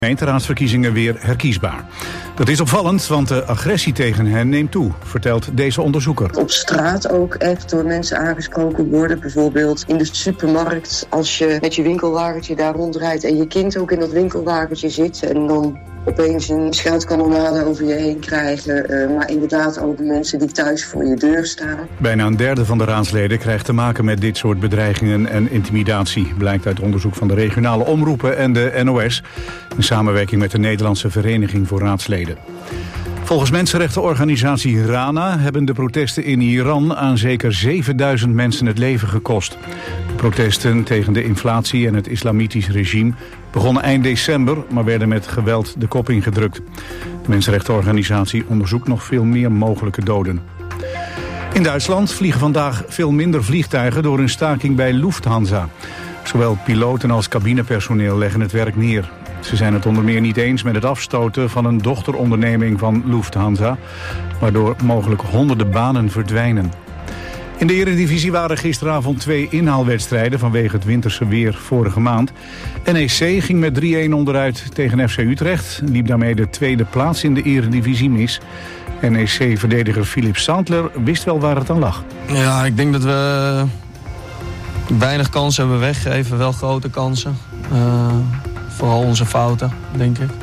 Gemeenteraadsverkiezingen weer herkiesbaar. Dat is opvallend, want de agressie tegen hen neemt toe, vertelt deze onderzoeker. Op straat ook echt door mensen aangesproken worden. Bijvoorbeeld in de supermarkt, als je met je winkelwagentje daar rondrijdt en je kind ook in dat winkelwagentje zit en dan opeens een scheldkanonade over je heen krijgen. Maar inderdaad ook mensen die thuis voor je deur staan. Bijna een derde van de raadsleden krijgt te maken met dit soort bedreigingen en intimidatie. Blijkt uit onderzoek van de regionale omroepen en de NOS. In samenwerking met de Nederlandse Vereniging voor Raadsleden. Volgens mensenrechtenorganisatie RANA hebben de protesten in Iran aan zeker 7000 mensen het leven gekost. De protesten tegen de inflatie en het islamitisch regime begonnen eind december, maar werden met geweld de kop ingedrukt. De mensenrechtenorganisatie onderzoekt nog veel meer mogelijke doden. In Duitsland vliegen vandaag veel minder vliegtuigen door een staking bij Lufthansa. Zowel piloten als cabinepersoneel leggen het werk neer. Ze zijn het onder meer niet eens met het afstoten van een dochteronderneming van Lufthansa, waardoor mogelijk honderden banen verdwijnen. In de Eredivisie waren gisteravond 2 inhaalwedstrijden vanwege het winterse weer vorige maand. NEC ging met 3-1 onderuit tegen FC Utrecht, liep daarmee de tweede plaats in de Eredivisie mis. NEC-verdediger Philip Sandler wist wel waar het aan lag. Ja, ik denk dat we weinig kansen hebben weggegeven, wel grote kansen. Vooral onze fouten, denk ik.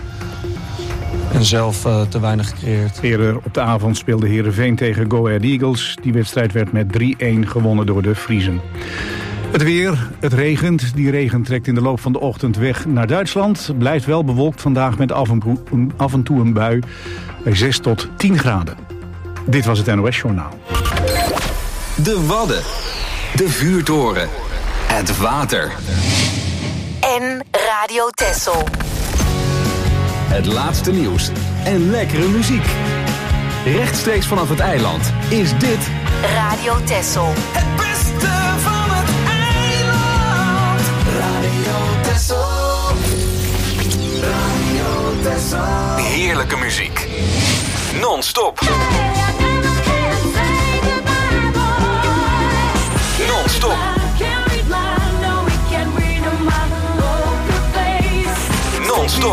En zelf te weinig gecreëerd. Eerder op de avond speelde Heerenveen tegen Go Ahead Eagles. Die wedstrijd werd met 3-1 gewonnen door de Friezen. Het weer, het regent. Die regen trekt in de loop van de ochtend weg naar Duitsland. Blijft wel bewolkt vandaag met af en toe een bui bij 6 tot 10 graden. Dit was het NOS Journaal. De Wadden. De Vuurtoren. Het water. En Radio Texel. Het laatste nieuws en lekkere muziek. Rechtstreeks vanaf het eiland is dit Radio Texel. Het beste van het eiland. Radio Texel. Radio Texel. heerlijke muziek. Non-stop. Non-stop. Non-stop.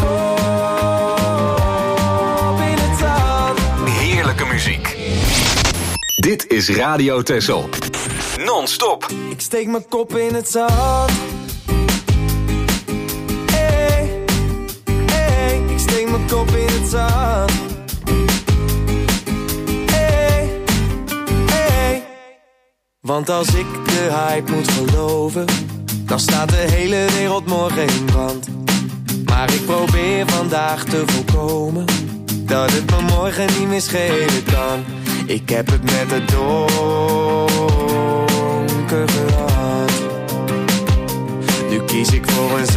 Heerlijke muziek. Dit is Radio Texel. Non-stop. Ik steek mijn kop in het zand. Hey, hey, ik steek mijn kop in het zand. Hey, hey. Want als ik de hype moet geloven, dan staat de hele wereld morgen in brand. Maar ik probeer vandaag te voorkomen dat het me morgen niet meer schelen kan. Ik heb het met het donker gehad. Nu kies ik voor een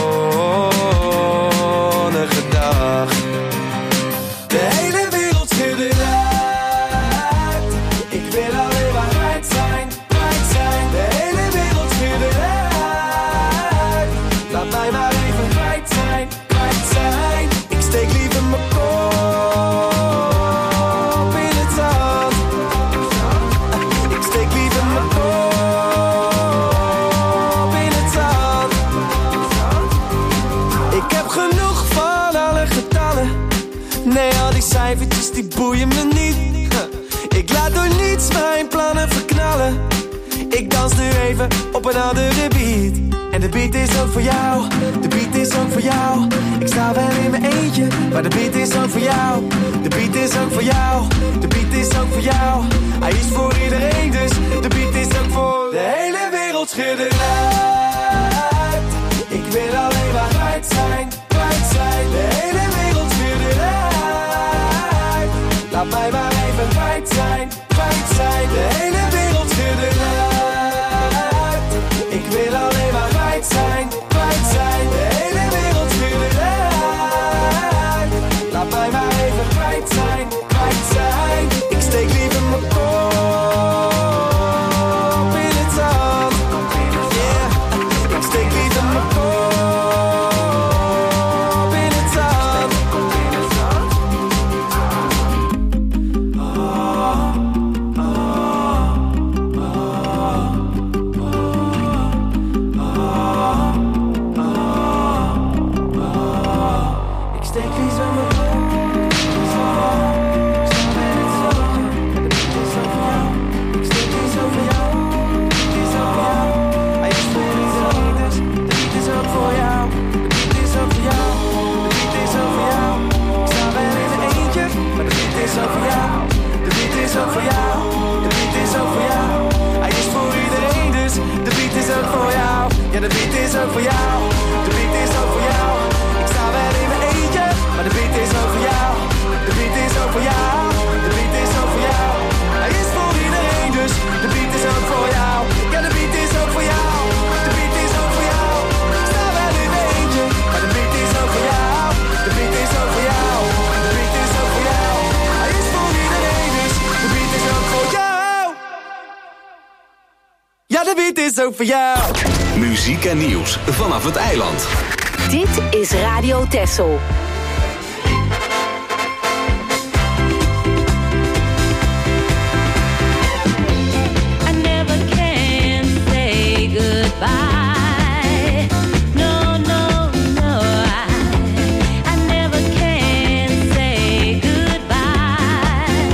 zonnige dag. De hele wereld schudde uit. Ik wil alleen maar kwijt zijn, kwijt zijn. De hele wereld schudde uit. Laat mij maar even kwijt zijn, kwijt zijn. Ik steek liever mijn kop in het zand. Ik steek liever mijn kop in het zand. Ik heb genoeg van alle getallen. Nee, al die cijfertjes die boeien me niet. Ik laat door niets mijn plannen verknallen. Ik dans nu even op een andere beat. En de beat is ook voor jou, de beat is ook voor jou. Ik sta wel in mijn eentje, maar de beat is ook voor jou. De beat is ook voor jou, de beat is ook voor jou. Hij is voor iedereen, dus de beat is ook voor de hele wereld schudden uit. Ik wil alleen maar kwijt zijn, kwijt zijn. De hele wereld schudden uit. Laat mij maar even kwijt zijn, kwijt zijn. De hele wereld schudden uit. Ik wil alleen maar kwijt zijn, kwijt zijn. De hele wereld schudden uit. Laat mij maar even kwijt zijn, kwijt zijn. Ik steek liever mijn kop in het zand. steek iets aan mijn broek. Ja, de beat is ook voor jou. De beat is ook voor jou. Ik sta wel in mijn eentje, maar de beat is ook voor jou. De beat is ook voor jou. De beat is ook voor jou. Hij is voor iedereen, dus de beat is ook voor jou. Ja, de beat is ook voor jou. De beat is ook voor jou. Ik sta wel in mijn eentje, maar de beat is ook voor jou. De beat is ook voor jou. De beat is ook voor jou. Hij is voor iedereen, dus de beat is ook voor jou. Ja, de beat is ook voor jou. Muziek en nieuws vanaf het eiland. Dit is Radio Texel. I never can say goodbye. No, no, no. I never can say goodbye.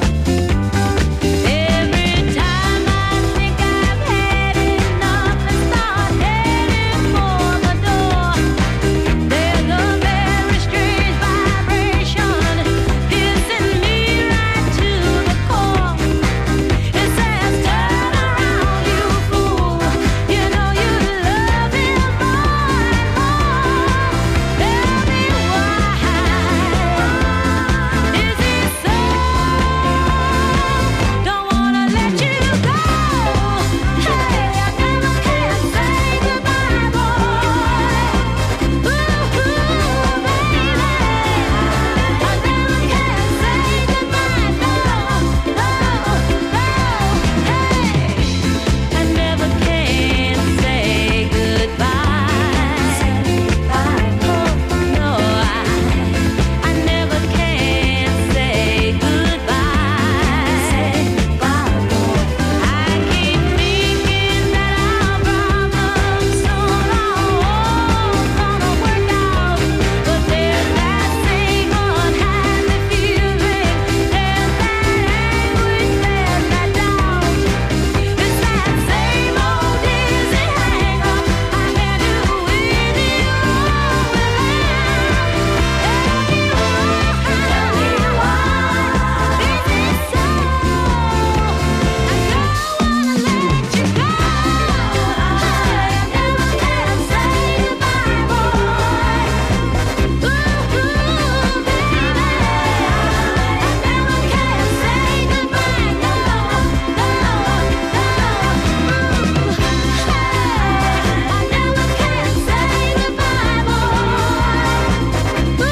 Every time I think I've had enough and start heading for the door, there's a very strange vibration piercing me right to the core. It says, turn around, you fool. You know you love him more and more. Tell me why. Is it so? Don't wanna let you go. Hey, I never can say goodbye, boy. Ooh, baby. I never can say goodbye, no, no, no. Hey, I never can say goodbye. Oh, no, I never can say goodbye. I keep thinking that our problems soon all gonna work out, but there's that same unhappy feeling, there's that anguish, there's that doubt. It's that same old dizzy hang-up I had to with you all without. Tell me why is it so? I don't wanna let you go. I never can say goodbye, boy. Ooh, baby. I never can say goodbye, no, no, no. I never can say goodbye, boy. Ooh, baby. I never can say goodbye, no, no,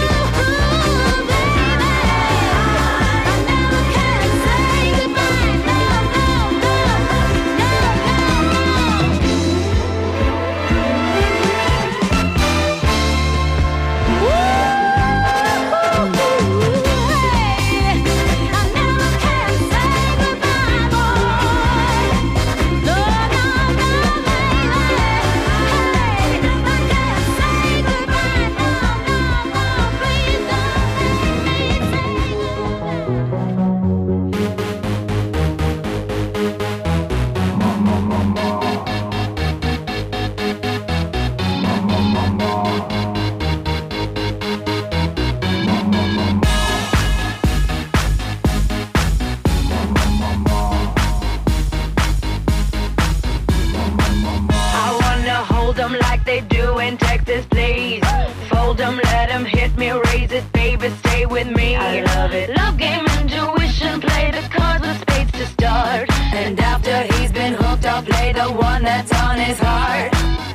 I wanna hold them like they do in Texas, please. Fold them, let them hit me, raise it, baby, stay with me. I love it. Love game, intuition, play the cards with spades to start. And after he's been hooked, I'll play the one that's on his heart.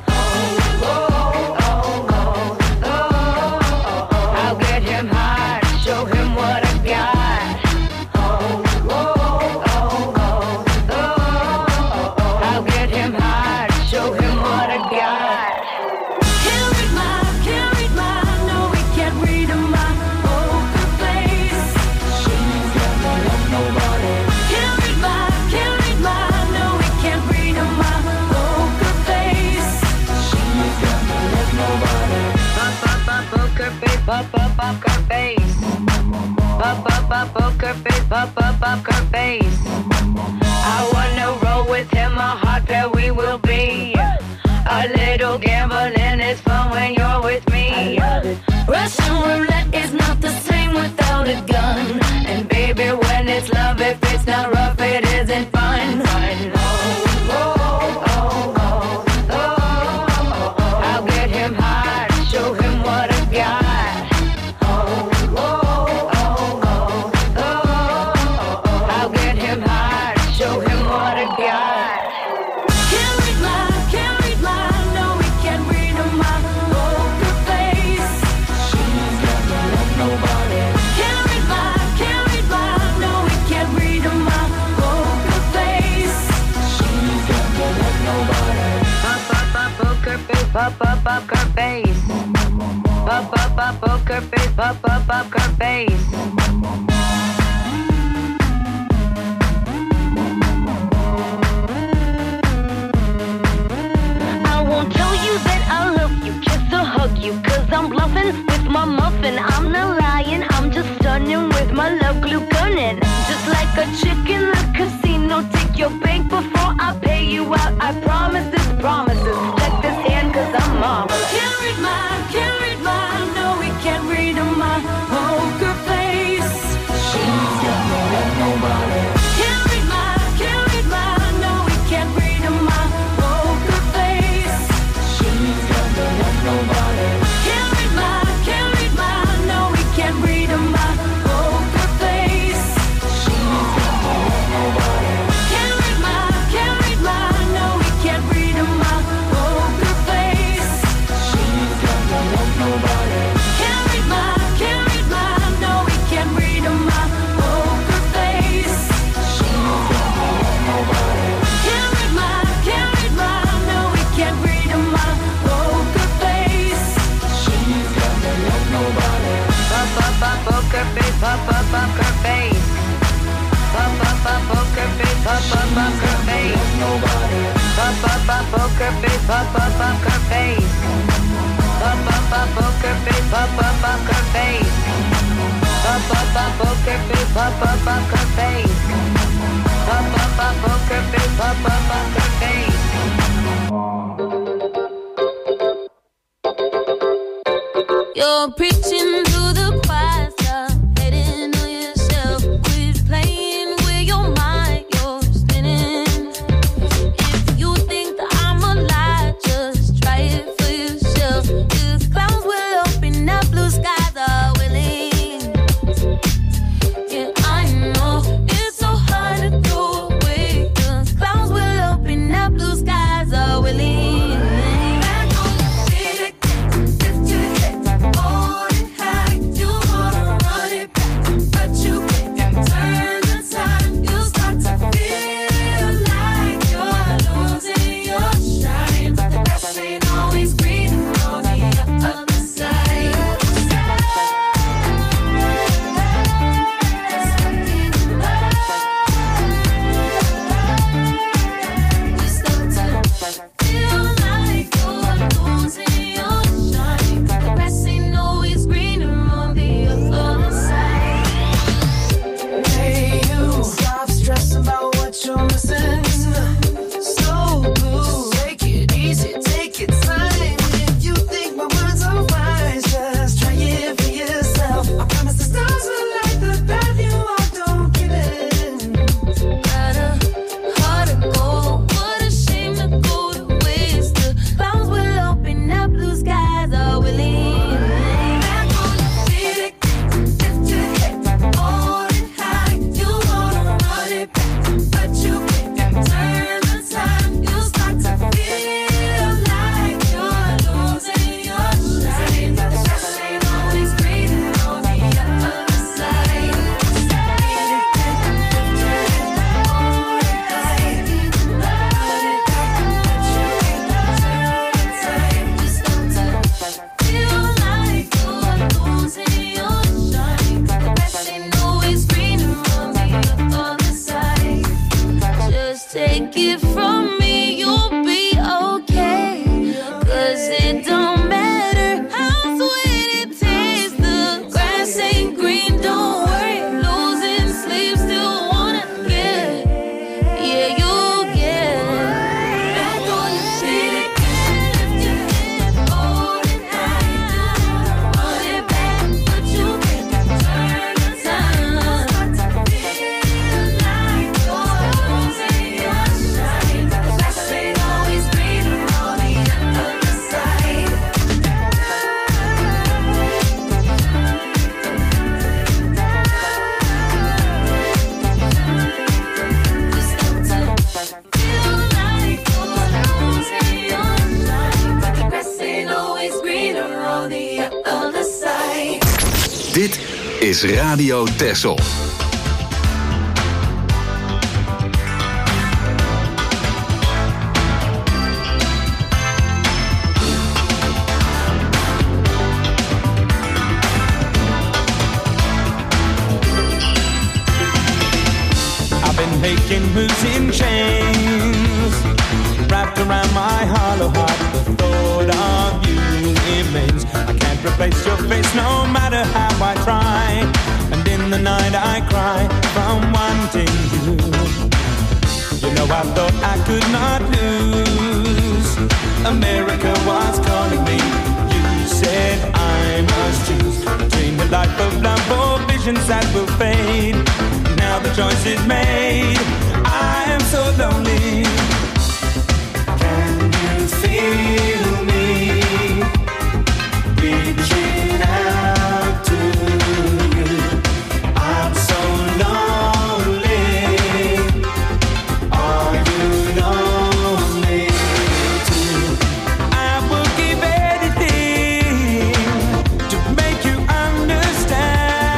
I'll get him hard, show him what I got. I'll get him hard, show him what I got. Can't read my, no, we can't read my poker face. She's never loved nobody. Can't read my, no, we can't read my poker face. poker face. Poker face, poker face. I wanna roll with him, a hot pair we will be. A little gambling is fun when you're with me. Russian roulette is not the same without a gun. And baby, when it's love, if it's not rough, it isn't fun. I'll get him high, show him what I got. I'll get him high, show him what I got. Can't read my, no, we can't read my poker face. She's got no love, nobody. Can't read my, no, we can't read my poker face. She's got no love, nobody. Poker face, poker face. Poker face, poker face. I won't tell you that I love you, just to hug you, 'cause I'm bluffing with my muffin. I'm not lying, I'm just stunning with my love glue gunning. Just like a chick in the casino, take your bank before I pay you out. I promise this promises. Check this hand 'cause I'm marvelous. Can't read my, no, we can't read my poker face. She's got no love, nobody. Can't read my, no, we can't read my poker face. She's got no love, nobody. Can't read my, no, we can't read my poker face. She's got no love, nobody. Can't read my, no, we can't read my poker face. She's got no love, nobody. Can't read my, no, we can't read my poker face. She's got no love, nobody. Can't read my, no, we can't read my poker face. She's got no love, nobody. Poker face, poker face. Poker face, poker face. Nobody. Poker face, poker face. Poker face, poker face. Poker face, poker face. Poker face, poker face. You're preaching to the choir, stop hating on yourself. Quit playing with your mind, you're spinning. If you think that I'm a lie, just try it for yourself. 'Cause clouds will open up, blue skies are willing. Yeah, I know it's so hard to throw away. 'Cause clouds will open up, blue skies are willing. Back on the city, just to get on high. Dit is Radio Texel. Making moves in chains, wrapped around my hollow heart. The thought of you remains. I can't replace your face no matter how I try. And in the night I cry from wanting you. You know I thought I could not lose. America was calling me. You said I must choose between the life of love or visions that will fade. Now the choice is made. I am so lonely. Can you feel me reaching out to you? I'm so lonely. Are you lonely too? I will give anything to make you understand.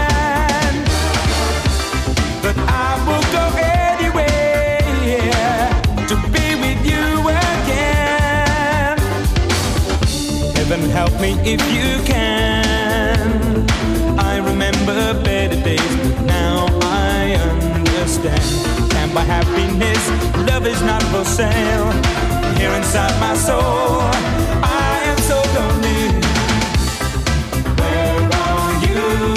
But I will go anywhere to be with you again. Heaven help me if you can. I remember better days, but now I understand. Can't buy happiness, love is not for sale. Here inside my soul, I am so lonely. Where are you?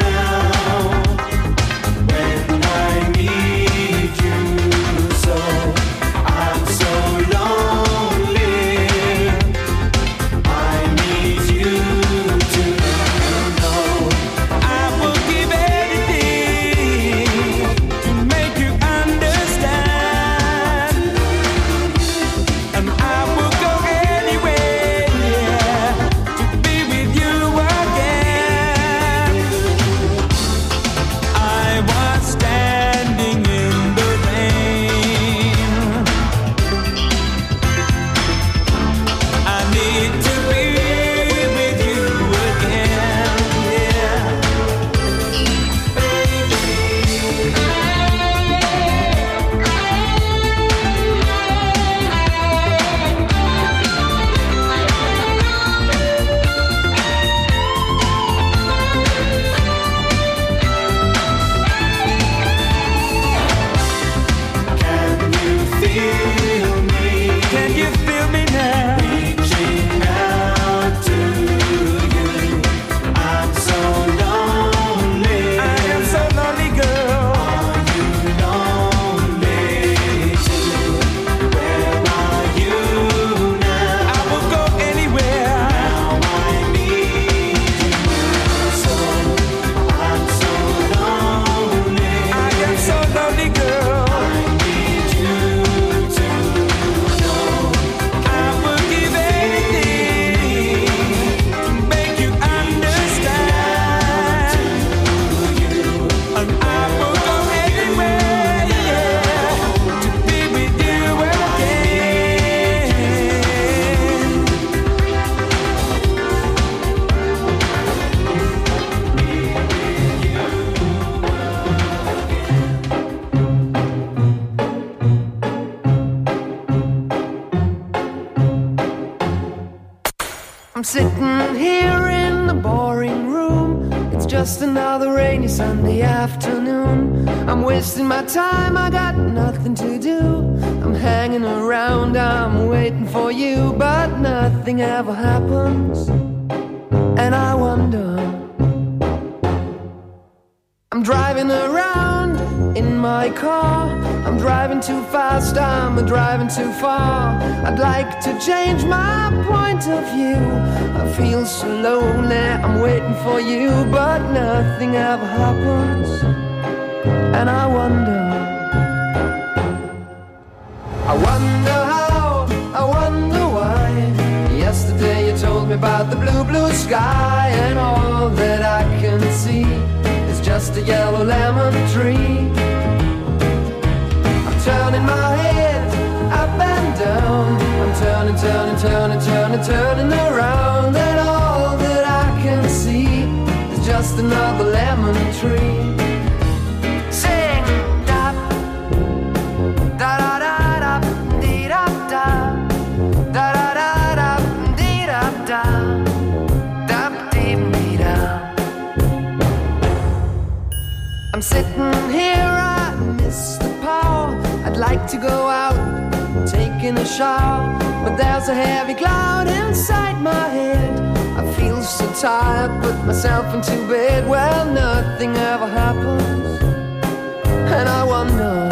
I'm sitting here in the boring room. It's just another rainy Sunday afternoon. I'm wasting my time, I got nothing to do. I'm hanging around, I'm waiting for you, but nothing ever happens. And I wonder, I'm driving around in my car. I'm driving too fast, I'm driving too far. I'd like to change my point of view. I feel so lonely, I'm waiting for you, but nothing ever happens. And I wonder how, I wonder why. Yesterday you told me about the blue, blue sky, and all that I can see is just a yellow lemon tree. I'm turning my head up and down. I'm turning, turning, turning, turning, turning around, and all that I can see is just another lemon tree. Sing da da da da da dee da da da da da da dee da da da dee dee da. I'm sitting here, I miss the power. I'd like to go out, taking a shower, but there's a heavy cloud inside my head. I feel so tired, put myself into bed. Well, nothing ever happens, and I wonder.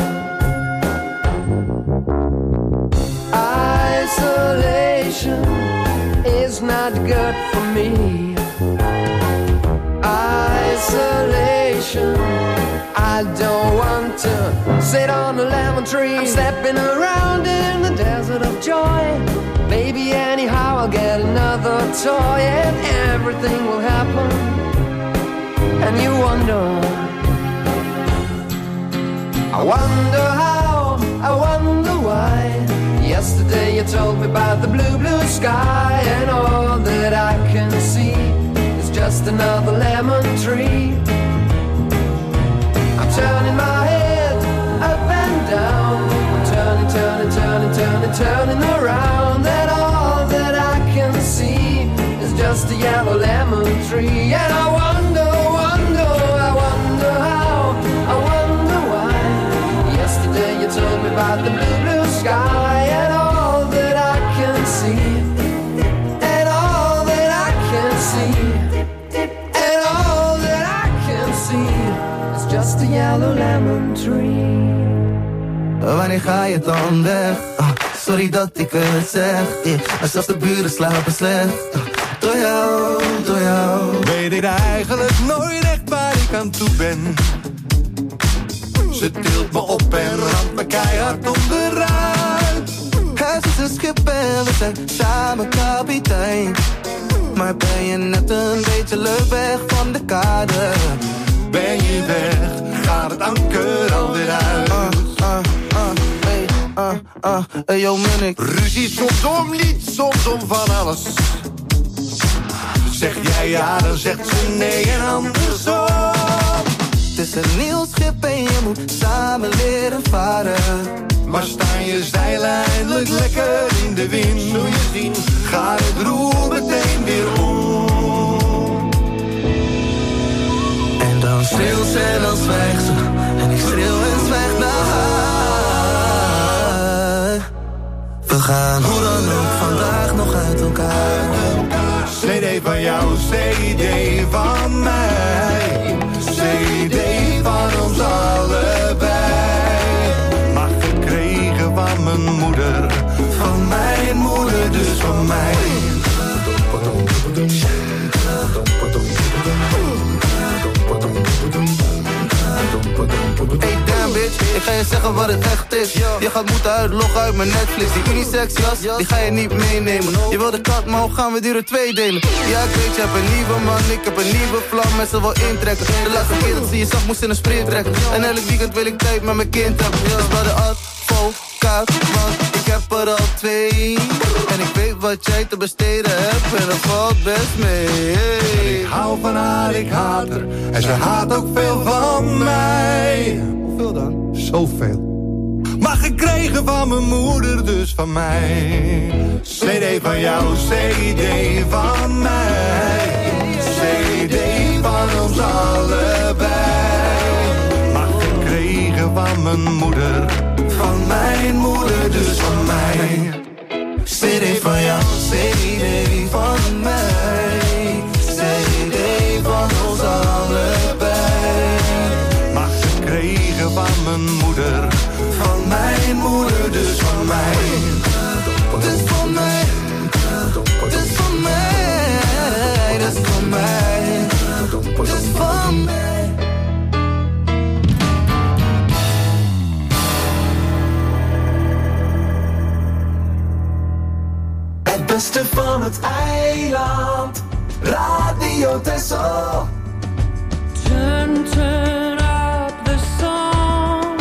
Isolation is not good for me. Isolation, I don't want to sit on a lemon tree. I'm stepping around in the desert of joy. Maybe anyhow I'll get another toy and everything will happen. And you wonder, I wonder how, I wonder why. Yesterday you told me about the blue, blue sky, and all that I can see is just another lemon tree. I'm turning my head up and down. I'm turning, turning, turning, turning, turning around. And all that I can see is just a yellow lemon tree. And I wonder, wonder, I wonder how, I wonder why. Yesterday you told me about the blue, blue sky, and all that I can see, and all that I can see, and all that I can see is just a yellow lemon tree. Wanneer ga je dan weg? Sorry dat ik het zeg, maar zelfs de buren slapen slecht. Door jou, door jou. Weet ik eigenlijk nooit echt waar ik aan toe ben. Ze tilt me op en ramt me keihard onderuit. Het is een schip en we zijn samen kapitein. Maar ben je net een beetje leuk weg van de kade? Ben je weg, gaat het anker alweer uit. Hey yo Munnik. Ruzie soms om niets, soms om van alles. Zeg jij ja, dan zegt ze nee en andersom. Het is een nieuw schip en je moet samen leren varen. Maar staan je zeilen eindelijk lekker in de wind. Zul je zien, gaat het roer meteen weer om. En dan schreeuwt ze en dan zwijgt ze. En ik schreeuw en zwijg naar haar. We gaan hoe dan ook vandaag nog uit elkaar. CD van jou, CD van mij. CD van ons allebei. Maar gekregen van mijn moeder. Van mijn moeder, dus van mij. Hey damn bitch, ik ga je zeggen wat het echt is. Je gaat moeten uitloggen uit mijn Netflix. Die unisex jas, die ga je niet meenemen. Je wil de kat, maar hoe gaan we die er 2 delen? Ja ik weet, je hebt een nieuwe man, ik heb een nieuwe vlam. Met ze wel intrekken. De laatste keer dat ze je zag, moest in een sprint trekken. En elk weekend wil ik tijd met mijn kind hebben. Dus bij de advocaat, want ik heb er al 2. En ik weet wat jij te besteden hebt en dat valt best mee. Ik hou van haar, ik haat haar. En ze haat ook veel van mij. Hoeveel dan? Zoveel. Maar gekregen van mijn moeder, dus van mij. CD van jou, CD van mij. CD van ons allebei. Maar gekregen van mijn moeder. Van mijn moeder, dus van mij. CD van jou, CD van mij. CD van ons allebei. Maar gekregen van mijn moeder. Van mijn moeder, dus van mij. Dus van mij. Dus van mij. Dus van mij. Dus van mij. Het beste van het eiland. Radio Texel. Turn up the song.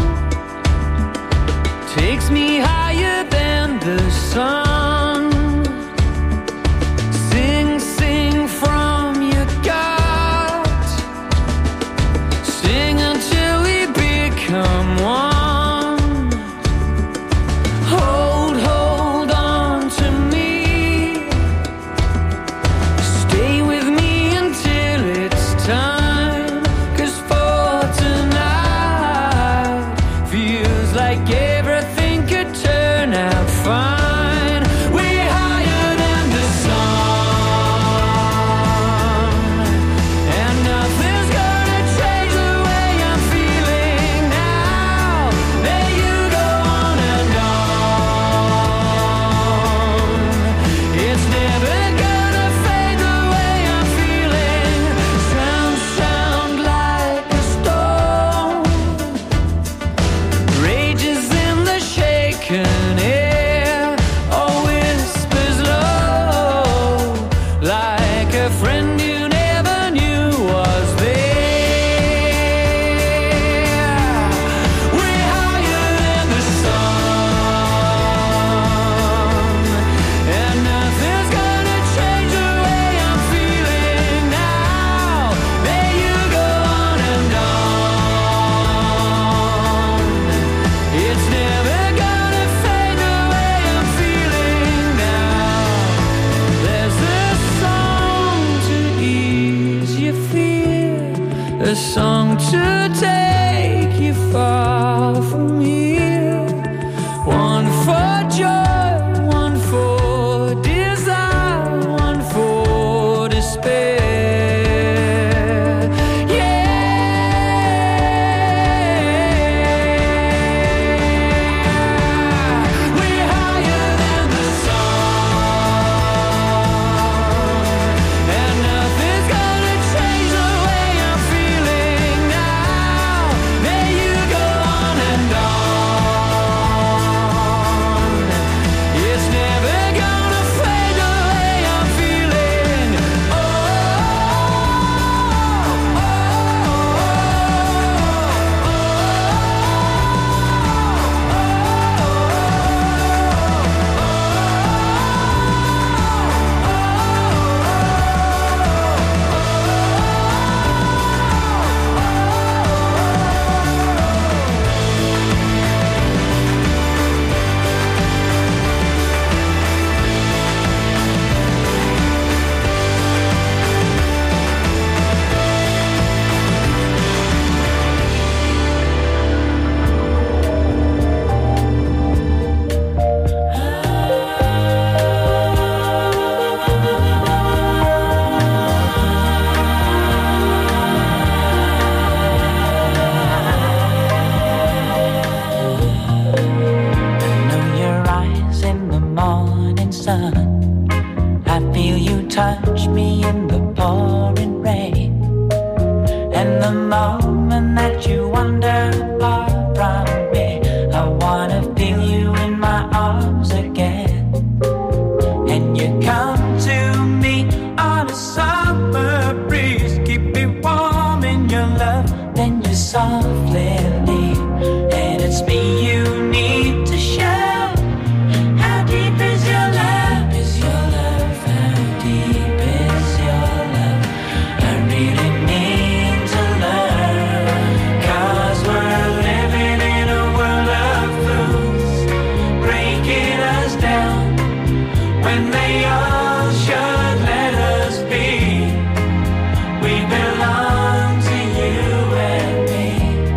Takes me higher than the sun. Sing, sing from your gut. fear, a song to take you far from here. One for joy, one for desire, one for despair. Touch me in the pouring rain, and the moment that you wander far from me, I wanna feel you in my arms again. And you come to me on a summer breeze, keep me warm in your love, then you softly leave, and it's me you need to show. How deep is your love? Is your love? How deep is your love? I really need to learn, 'cause we're living in a world of fools, breaking us down when they all should let us be. We belong to you and me.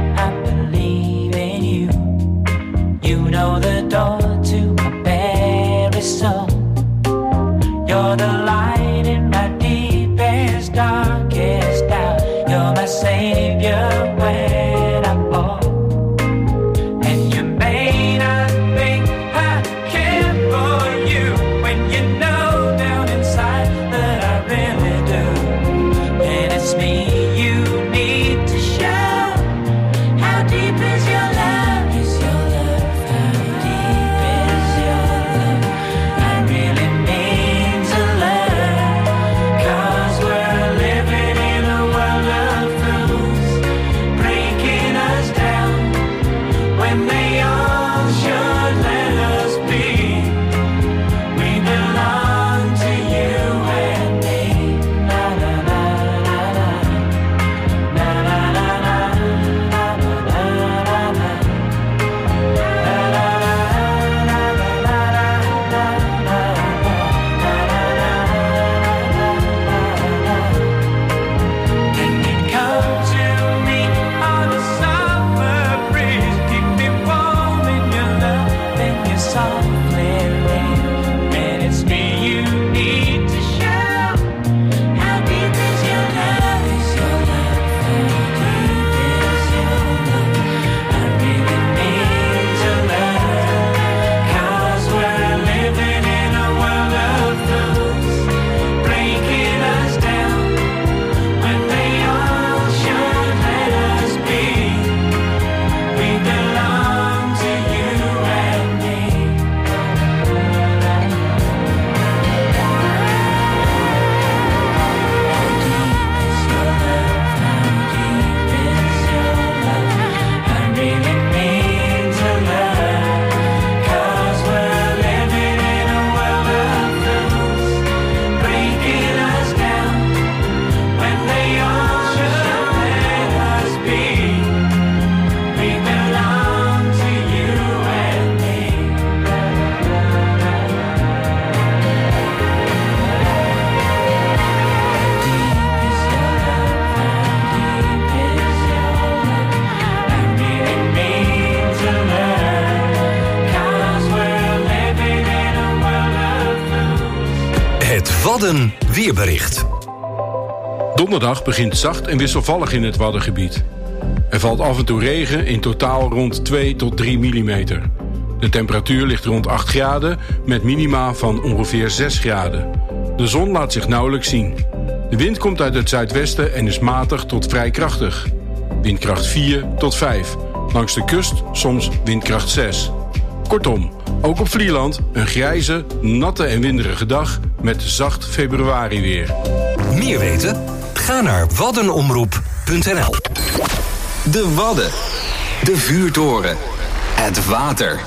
Wadden weerbericht. Donderdag begint zacht en wisselvallig in het Waddengebied. Er valt af en toe regen, in totaal rond 2 tot 3 millimeter. De temperatuur ligt rond 8 graden met minima van ongeveer 6 graden. De zon laat zich nauwelijks zien. De wind komt uit het zuidwesten en is matig tot vrij krachtig. Windkracht 4 tot 5. Langs de kust soms windkracht 6. Kortom, ook op Vlieland een grijze, natte en winderige dag met zacht februariweer. Meer weten? Ga naar waddenomroep.nl. De Wadden. De vuurtoren. Het water.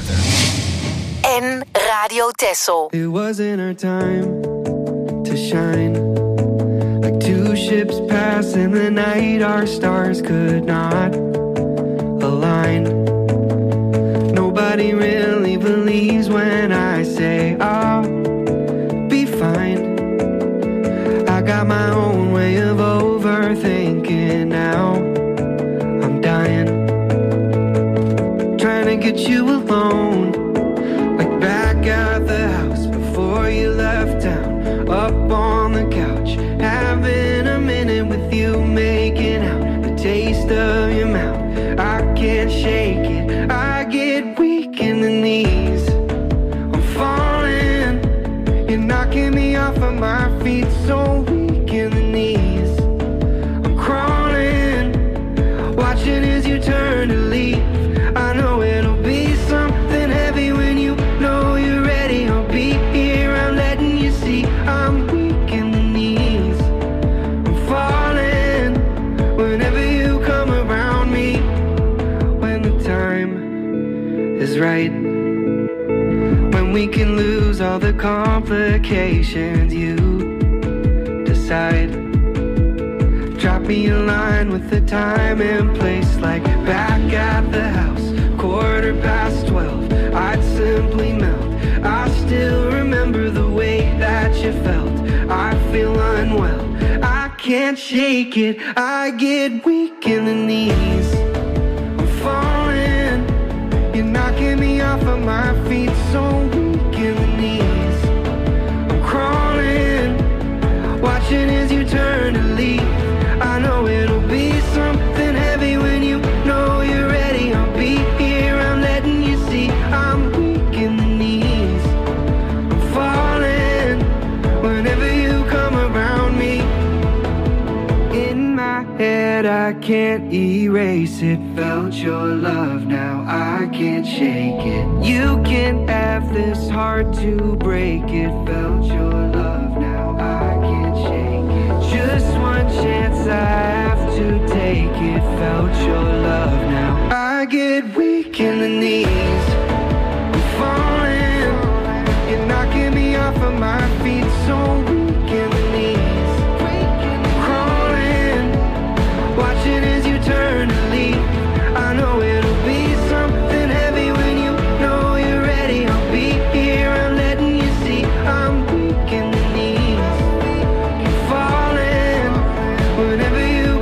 En Radio Texel. It wasn't our time to shine. Like two ships pass in the night, our stars could not align. Nobody really believes when I say I'll be fine. I got my own way of overthinking now. I'm dying, trying to get you alone, like back at the house before you left town. Up on the couch, having a minute with you, making out the taste of your mouth. I can't shake it, I get weak in the knees. I'm falling, you're knocking me off of my feet, so weak in the knees. I'm crawling, watching as you turn to leave. I know it'll be something heavy when you know you're ready. I'll be here, I'm letting you see I'm weak in the knees. I'm falling whenever you come around me. When the time is right, when we can lose all the complications, you decide. Drop me a line with the time and place, like back at the house, 12:15. I'd simply melt. I still remember the way that you felt. I feel unwell, I can't shake it, I get weak in the knees. I'm falling, you're knocking me off of my feet, so weak in the knees. I'm crawling, watching as you turn to leave. I know it'll be something heavy when you know you're ready. I'll be here, I'm letting you see I'm weak in the knees. I'm falling whenever you come around me. In my head I can't erase it. Felt your love, now I can't shake it. You can't have this heart to break it. Felt your love, now I can't shake it. Just one chance I have to take it. Felt your love, now I get weak in the knees. I'm falling, you're knocking me off of my feet, so weak in the knees. Crawling, watching as you turn to leave. I know it'll be something heavy when you know you're ready. I'll be here, I'm letting you see I'm weak in the knees. I'm falling whenever you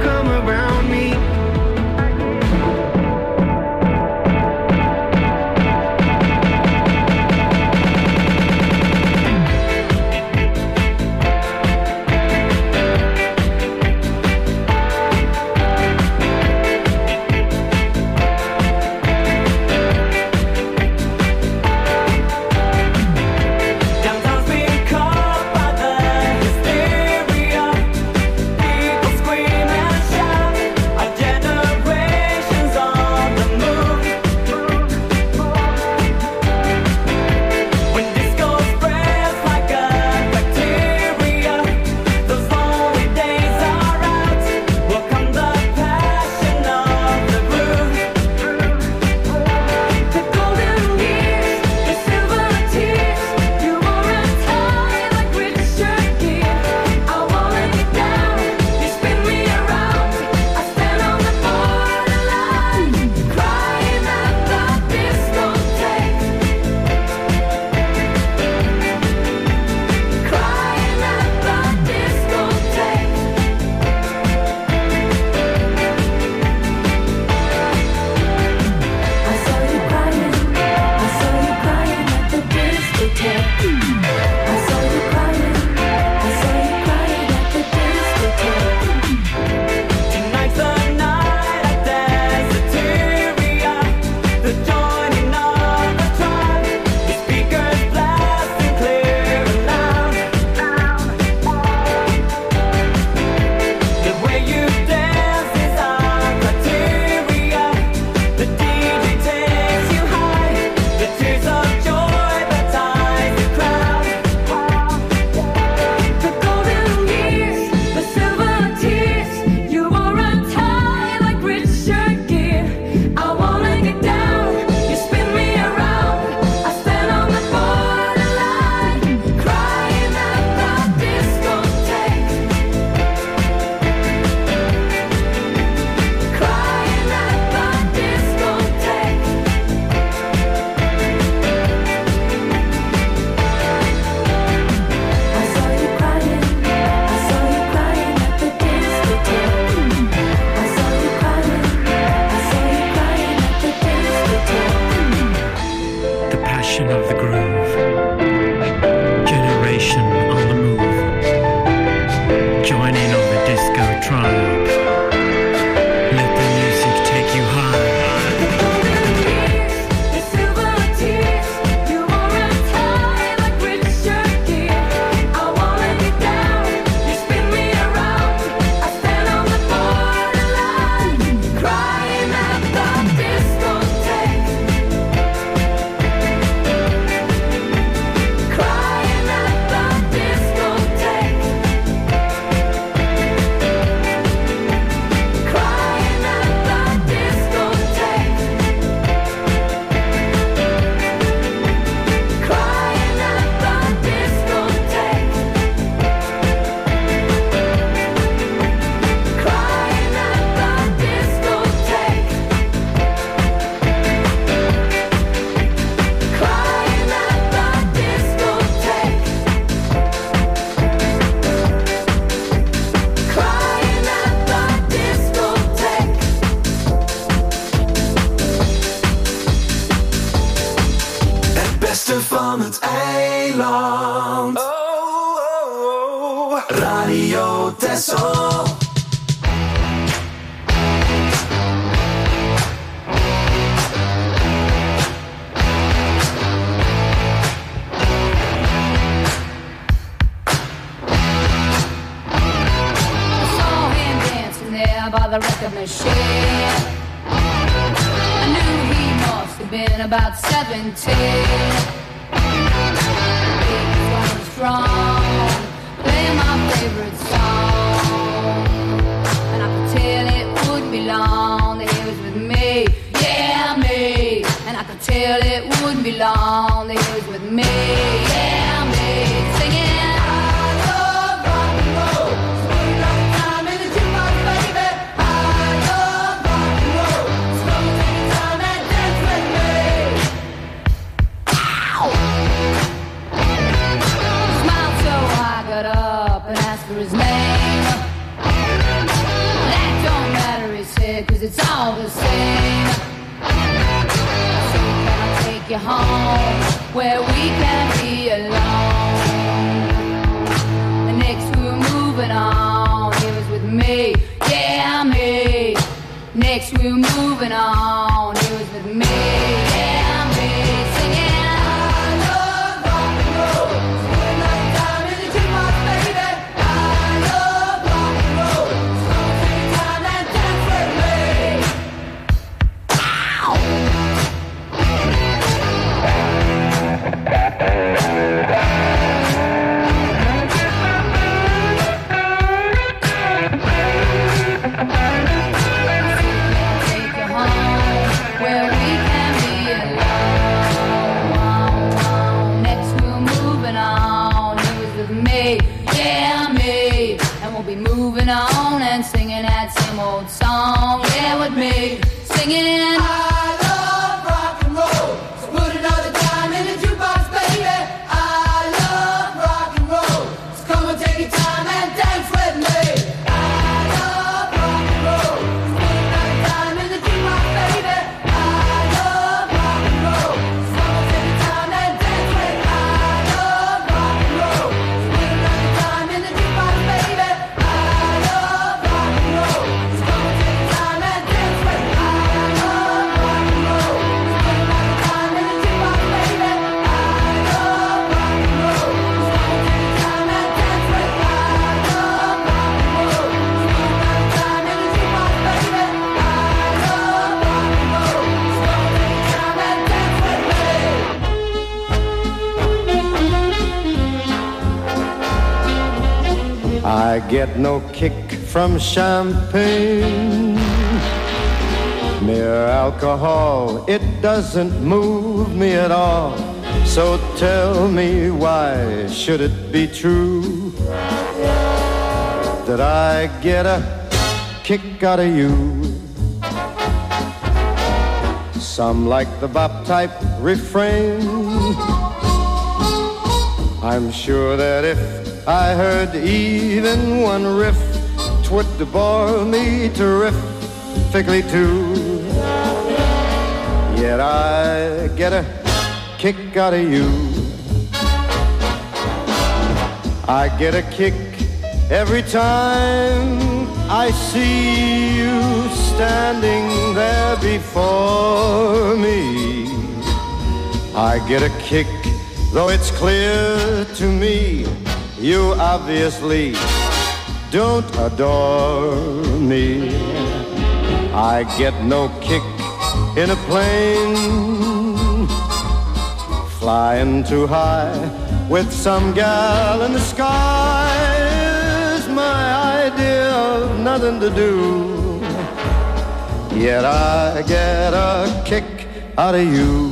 Tesso. By the record machine, I knew he must have been about 17. He was strong, playing my favorite song, and I could tell it wouldn't be long that he was with me, yeah me. And I could tell it wouldn't be long that he was with me, yeah me, singing. His name. That don't matter, he said, 'cause it's all the same. So can I take you home where we can be alone? And next we were moving on, he was with me, yeah me. Next we were moving on, he was with me, yeah me, singing. Moving on and singing that same old song, yeah, with me, singing. I love rock and roll, so put another dime in the jukebox, baby. I love rock and roll, so come and take your time and dance with me. I love rock and roll, so put another dime in the jukebox, baby. I love rock and roll, so come and take your time and dance with me. I love rock and roll, so put another dime in the jukebox, baby. I get no kick from champagne. Mere alcohol, it doesn't move me at all. So tell me, why should it be true that I get a kick out of you? Some like the bop type refrain. I'm sure that if I heard even one riff, 'twould bore me terrifically too. Yet I get a kick out of you. I get a kick every time I see you standing there before me. I get a kick, though it's clear to me you obviously don't adore me. I get no kick in a plane flying too high with some gal in the sky. Is my idea of nothing to do. Yet I get a kick out of you.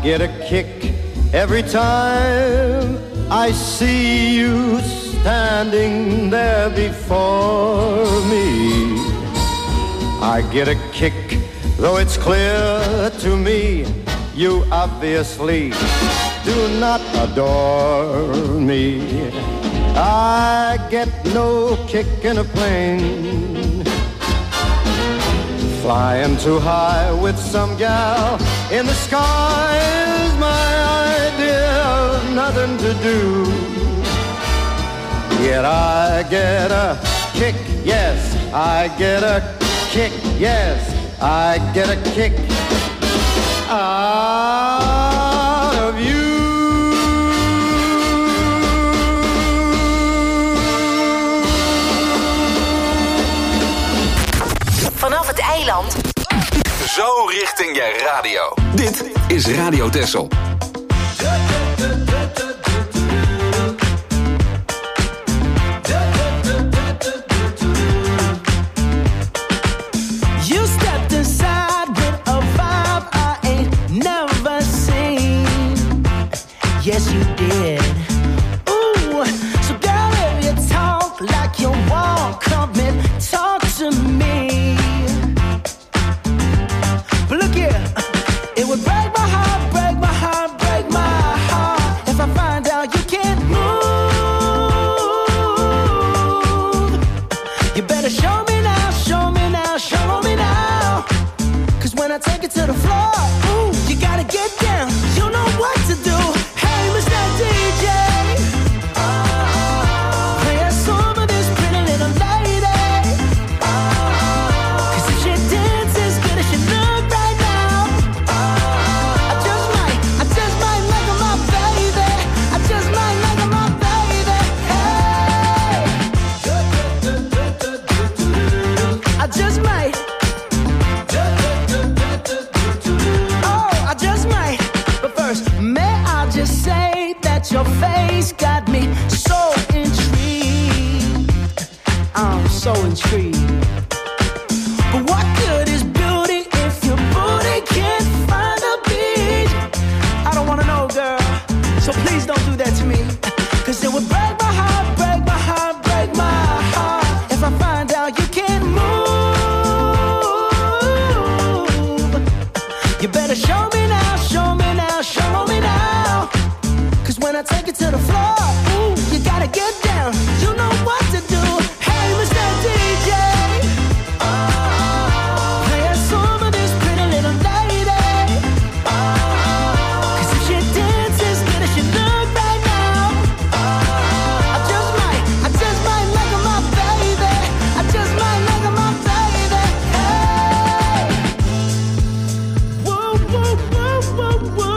get a kick every time I see you standing there before me. I get a kick, though it's clear to me you obviously do not adore me. I get no kick in a plane, flying too high with some gal in the sky is my idea of nothing to do. Yet I get a kick, yes, I get a kick, yes, I get a kick out of you. Vanaf het eiland. Zo richting je radio. Dit is Radio Texel. You stepped inside with a vibe I ain't never seen. Yes, you did. Ooh, so girl, if you talk like you want, come and talk to me. But look here, it would break my heart, break my heart, break my heart if I find out you can't move. You better show me now, show me now, show me now. 'Cause when I take it to the floor, ooh, you gotta get down. You know what to do. Hey, Mr. DJ, play a song for this pretty little lady. 'Cause if she dances as good as she look right now, I just might make her my baby. I just might make her my baby. Hey, I just might. Oh, I just might. But first, may I just say that your face got me so intrigued. I'm so intrigued. But what good is beauty if your booty can't find a beat? I don't wanna know, girl, so please don't do that to me. 'Cause it would break my heart, break my heart, break my heart if I find out you can't move. You better show me now, show me now, show me now. 'Cause when I take it to the floor, ooh, you gotta get down. You know what to do. Hey, Mr. DJ, play a song for this pretty little lady. 'Cause if she dances as good as she look right now, I just might make her my baby. I just might make her my baby. Hey, whoa, whoa, whoa, whoa, whoa.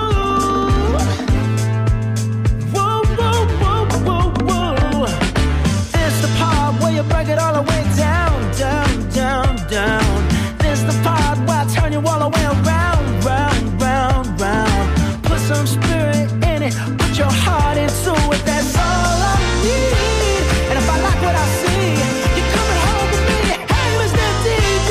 Whoa, whoa, whoa, whoa, whoa. This the part where you break it all the way down, down, down, down. This the part where I turn you all the way around, round, round, round. Put some spirit in it, put your heart into it. That's all I need. And if I like what I see, you're coming home with me. Hey, Mr. DJ,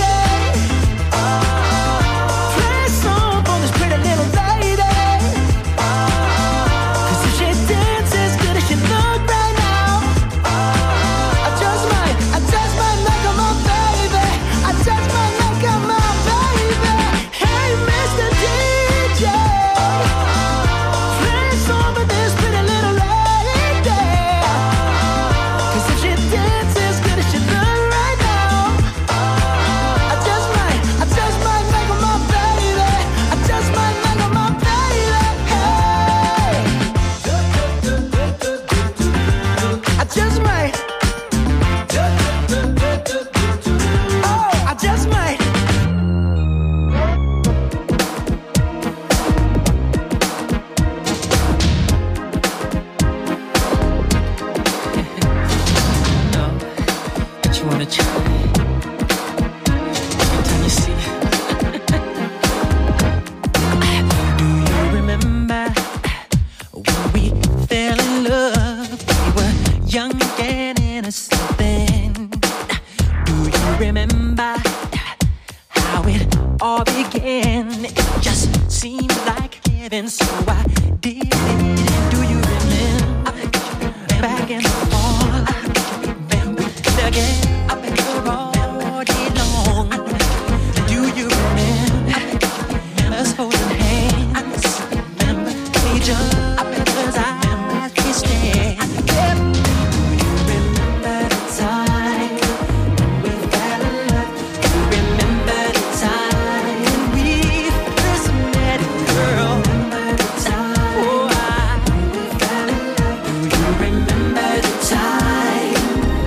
play a song for this pretty little lady. 'Cause if she dances as good as she look right now, I just might make her my baby. I just might make her my baby. Hey, Mr. DJ, play a song for this pretty little lady. 'Cause if she dances as good as she look right now, I just might make her my baby. I just might make her my baby. Hey, I just might. Oh, I just might. But you wanna try every time you see it. Do you remember when we fell in love? We were young and innocent then. Do you remember how it all began? It just seemed like heaven. living, so I did it. Do you remember back in the fall? Again, up in the road long. Do you remember us holding hands? Remember each other's eyes we stared. Do you remember the time we fell in love? Do you remember the time we first met, girl? Remember the time, oh, we fell in love. Do you remember the time?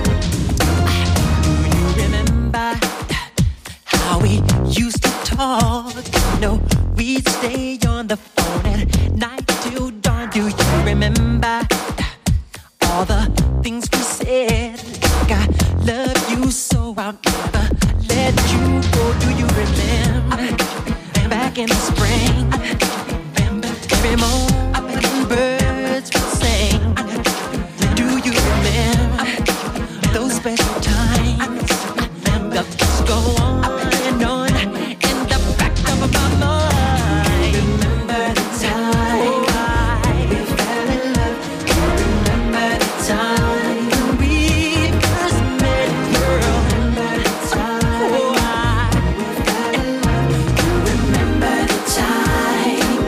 How we used to talk, no, we'd stay on the phone at night till dawn. Do you remember all the things we said? Like I love you so I'll never let you go. Do you remember back in the spring? Remember every morning birds would sing. Do you remember those special times? The thoughts go on and on in the back of my mind. Remember the time we fell in love. Remember the time we first met, girl. Remember the time we fell in love. Remember the time.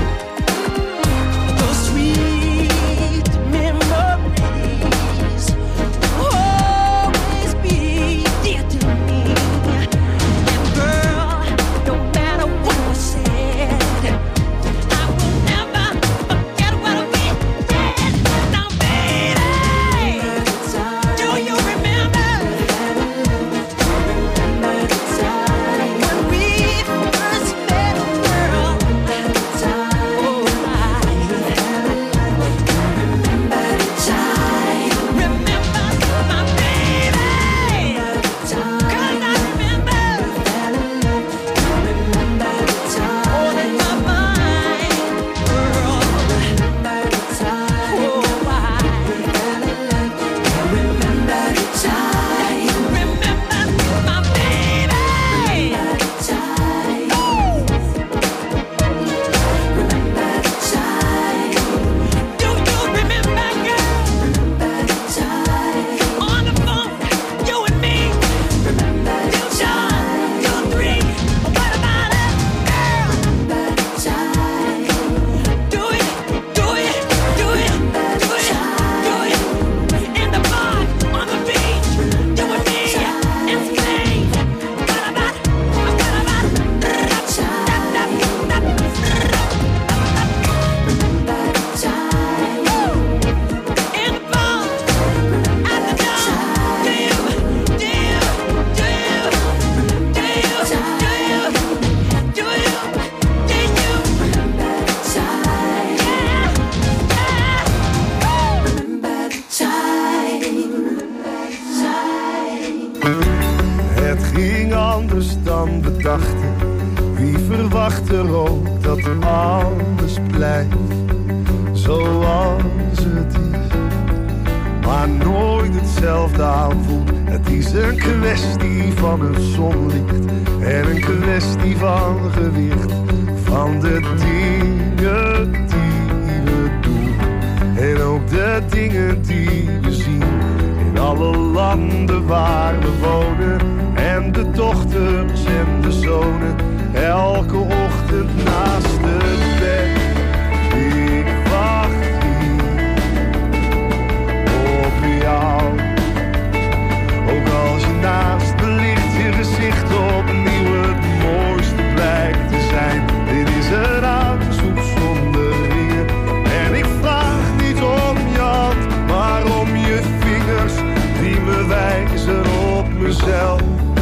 Those sweet memories always be dear to me. And girl, no matter what was said, I will never forget what we did. Now, baby, do you remember? Remember the time when we first met, girl? Remember the time, oh, remember the time. Remember my baby, 'cause I remember. Remember the time, all in my mind, girl. Remember the time, oh, why? Remember the time. Remember my baby. Remember the time. Remember the time. Do you remember, girl? Remember the time. On the phone, you and me. Remember the time. 2, 3. What about it, girl? Remember the time. Do it, do it, do it, do it, do it. In the bar, on the beach, you and me, in Spain. What about? Remember the time. In the bar, at the door. Do you? Remember the time. Remember the time. Het ging anders dan we dachten. Wie verwacht er ook dat alles blijft zoals het is, maar nooit hetzelfde aanvoelt. Het is een kwestie van het zonlicht en een kwestie van gewicht van de dingen die we doen en ook de dingen die we zien in alle landen waar we wonen. En de dochters en de zonen, elke ochtend naast het bed. Ik wacht hier op jou. Ook als je naast me ligt, je gezicht opnieuw het mooiste blijkt te zijn. Dit is een aanzoek zonder ringen. En ik vraag niet om je hand, maar om je vingers die me wijzen op mezelf.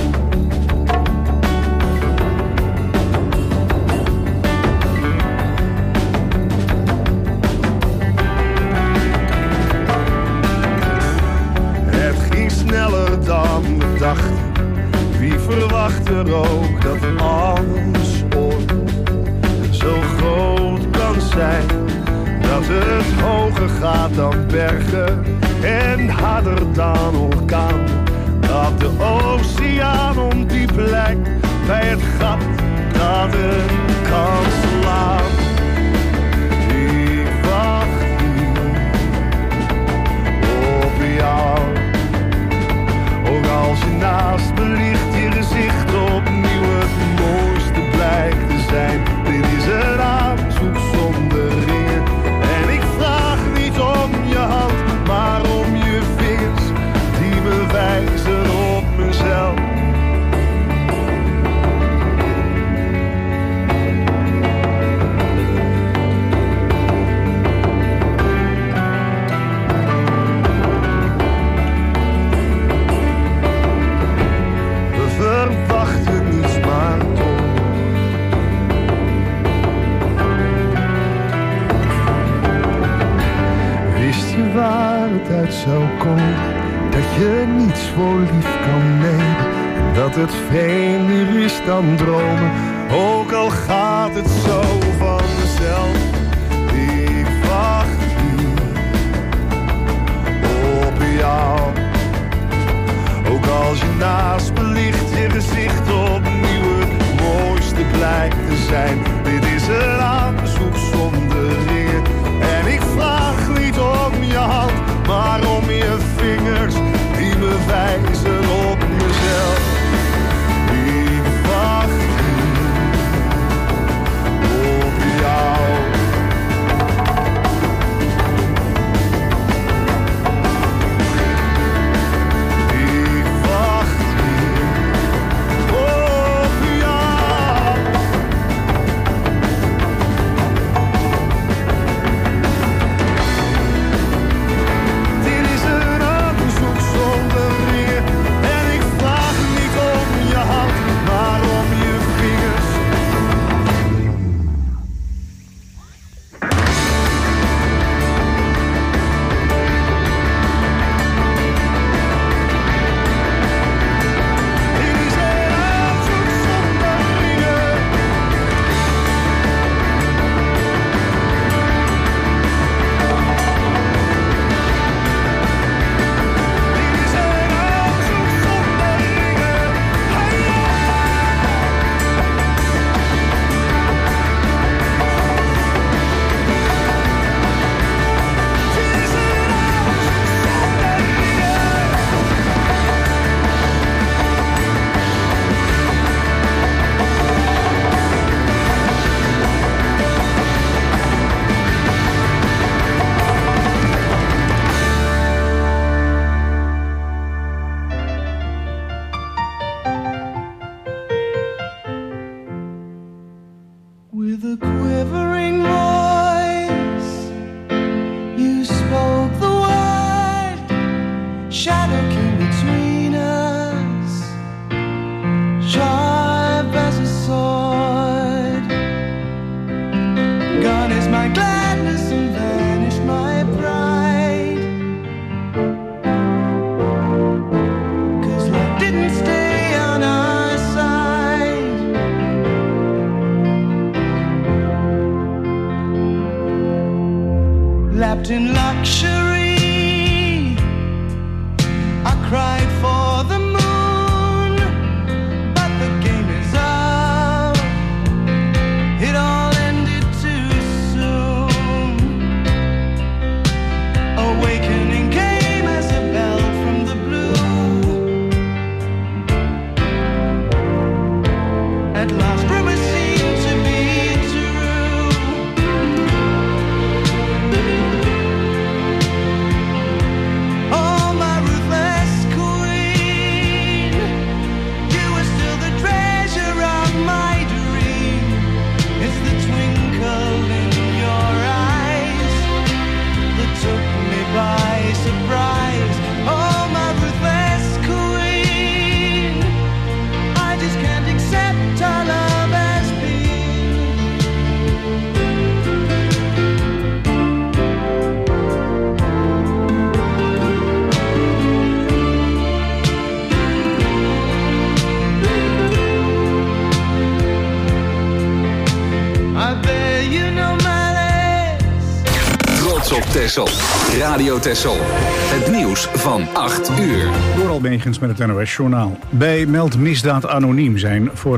Sneller dan we dachten. Wie verwacht er ook dat alles ooit zo groot kan zijn? Dat het hoger gaat dan bergen en harder dan orkaan. Dat de oceaan ondiep lijkt bij het gat dat het kan slaan. zou komen, dat je niets voor lief kan nemen. En dat het vreemder is dan dromen, ook al gaat het zo vanzelf. Ik wacht hier op jou. Ook als je naast me ligt, je gezicht opnieuw het mooiste blijkt te zijn. Dit is een aanzoek zonder ringen. En ik vraag niet om je hand, maar om je vingers die me wijzen op mezelf. Ik wacht op jou. With a quivering voice, you spoke the word. Shadow came between us, sharp as a sword. Gone is my gladness and vanished my pride. 'Cause life didn't stay on our side. Lapped in luxury, I cried for the moon, but the game is up. It all ended too soon. Awakening came as a bell from the blue. At last promise seemed to be true. Oh, my ruthless queen, you were still the treasure of my dream. It's the twinkle in your eyes that took me by surprise. Oh, my ruthless queen, I just can't accept our love as I bear you no malice. Trots op Texel. Radio Texel. Het nieuws van 8 uur. Door Almegens met het NOS Journaal. Bij Meld Misdaad Anoniem zijn voor